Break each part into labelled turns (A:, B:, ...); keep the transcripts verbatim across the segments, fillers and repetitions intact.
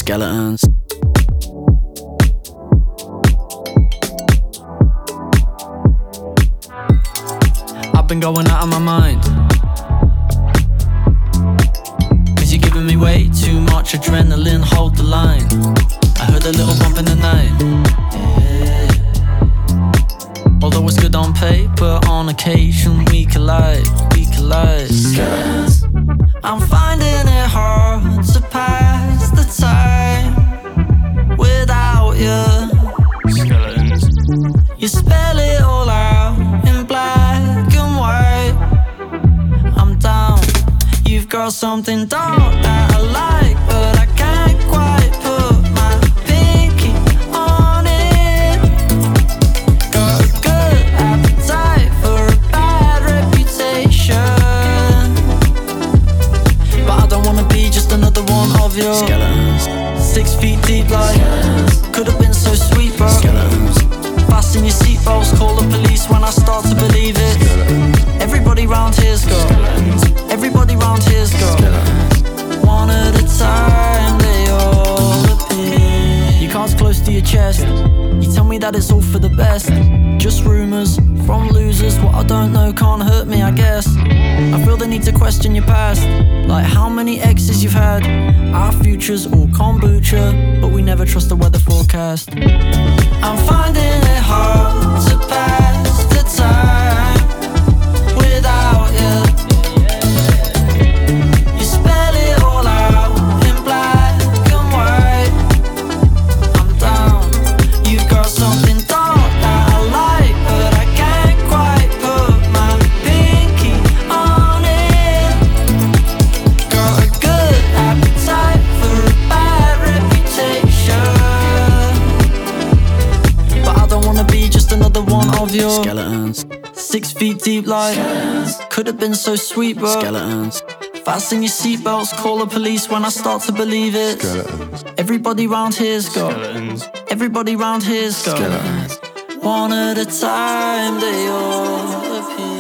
A: Skeletons. I've been going out of my mind, cause you're giving me way too much adrenaline, hold the line. I heard a little bump in the night, yeah. Although it's good on paper, on occasion we collide, we collide. Skeletons. I'm finding it hard to pass the time without you. Skeletons. You spell it all out in black and white. I'm down. You've got something dark that I like, but I can't quite put my pinky on it. Got a good appetite for a bad reputation, but I don't wanna be just another one of your skeletons. Six feet deep like could have been so sweet, bro. Skeletons. Fasten your seatbelts, call the police when I start to believe it. Skeletons. Everybody round here's got skeletons. Everybody round here's got skeletons. One at a time they all appear. Your cards close to your chest, you tell me that it's all for the best. Just rumours from losers, what I don't know can't hurt me, I guess. I feel the need to question your past, like how many exes you've had. Our future's all kombucha, but we never trust the weather forecast. I'm finding it hard to pass the time without you. You spell it all out in black and white. I'm down. You've got something dark that I like, but I can't quite put my pinky on it. Got a good appetite for a bad reputation, but I don't wanna be just another one of your skeletons. Six feet deep like skeletons. Could have been so sweet, bro. Skeletons. Fasten your seatbelts, call the police when I start to believe it. Skeletons. Everybody round here's got skeletons. Everybody round here's got skeletons. One at a time they all appear.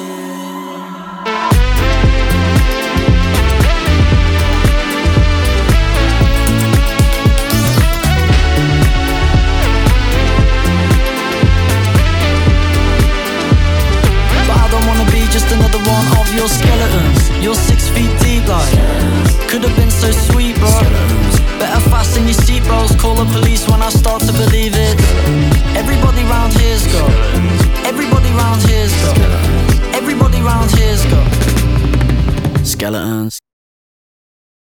A: Just another one of your skeletons. You're six feet deep like could have been so sweet, bro. Skeletons. Better fasten your seatbelts, call the police when I start to believe it. Everybody round here's got Everybody round here's got Everybody round here's got skeletons.